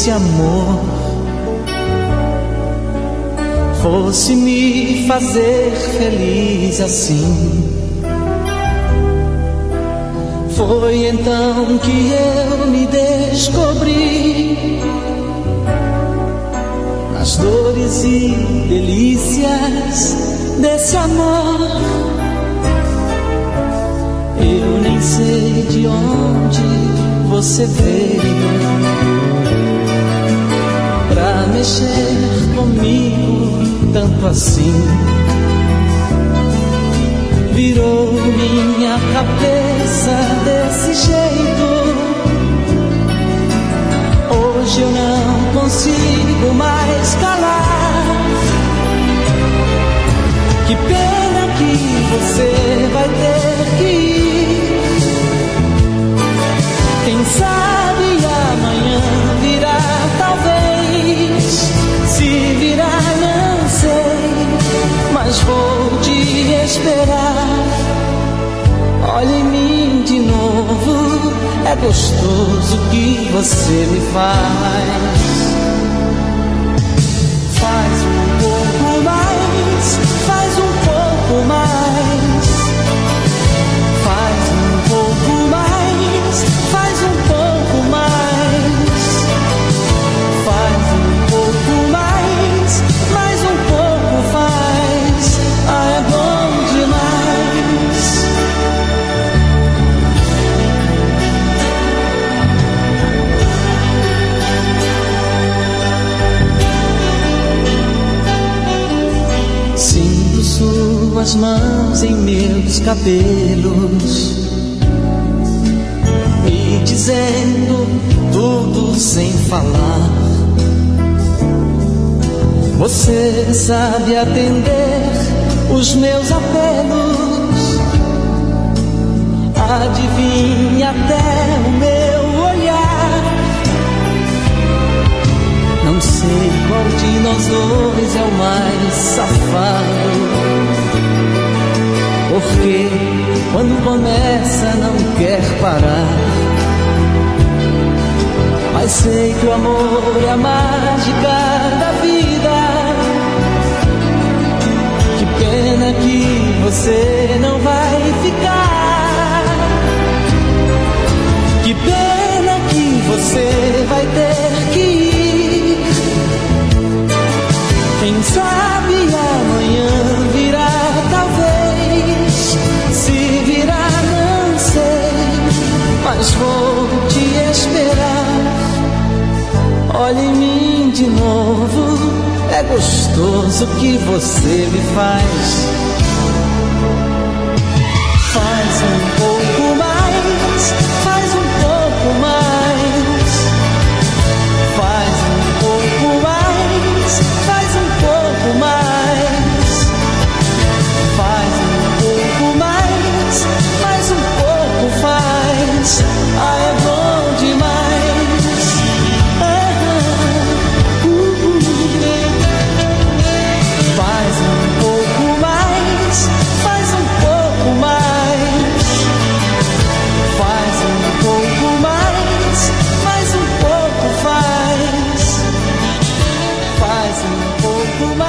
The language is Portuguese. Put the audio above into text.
esse amor fosse me fazer feliz assim. Foi então que eu me descobri nas dores e delícias desse amor. Eu nem sei de onde você veio pra mexer comigo tanto assim. Virou minha cabeça desse jeito. Hoje eu não consigo mais calar. Que pena que você vai ter que ir. Quem sabe amanhã virá, talvez. Se virá, não sei, mas vou te esperar. Olha em mim de novo, é gostoso o que você me faz. Faz um pouco mais, faz um pouco mais. Faz um pouco mais, faz um pouco mais. Faz um pouco mais, mais um pouco faz. Ah, é bom demais. Sinto suas mãos em meus cabelos, me dizendo tudo sem falar. Você sabe atender os meus apelos, adivinha até o meu olhar. Não sei qual de nós dois é o mais safado, porque quando começa não quer parar. Mas sei que o amor é a mágica da vida. Que pena que você não vai ficar. Que pena que você vai ter que ir. Quem sabe amanhã virá, talvez. Se virá, não sei, mas vou te esperar. Olha em mim de novo, é gostoso o que você me faz. Faz um pouco mais, faz um pouco mais. Faz um pouco mais, faz um pouco mais. Faz um pouco mais, mais um pouco faz. Ah, é bom demais. Faz um pouco mais, faz um pouco mais. Faz um pouco mais, mais um pouco faz. Faz um pouco mais.